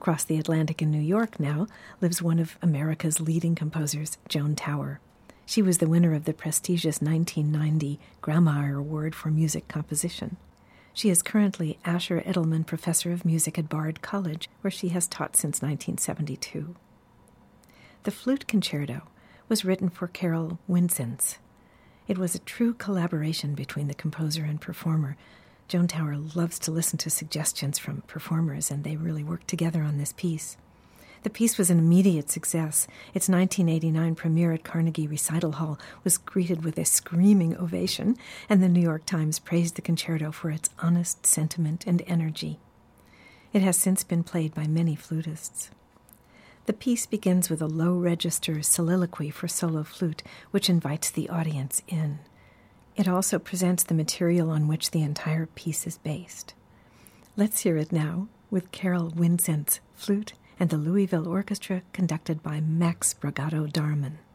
Across the Atlantic in New York now lives one of America's leading composers, Joan Tower. She was the winner of the prestigious 1990 Grawemeyer Award for Music Composition. She is currently Asher Edelman Professor of Music at Bard College, where she has taught since 1972. The Flute Concerto was written for Carol Winsence. It was a true collaboration between the composer and performer. Joan Tower loves to listen to suggestions from performers, and they really worked together on this piece. The piece was an immediate success. Its 1989 premiere at Carnegie Recital Hall was greeted with a screaming ovation, and the New York Times praised the concerto for its honest sentiment and energy. It has since been played by many flutists. The piece begins with a low-register soliloquy for solo flute, which invites the audience in. It also presents the material on which the entire piece is based. Let's hear it now with Carol Winsence, flute, and the Louisville Orchestra conducted by Max Bragato Darman.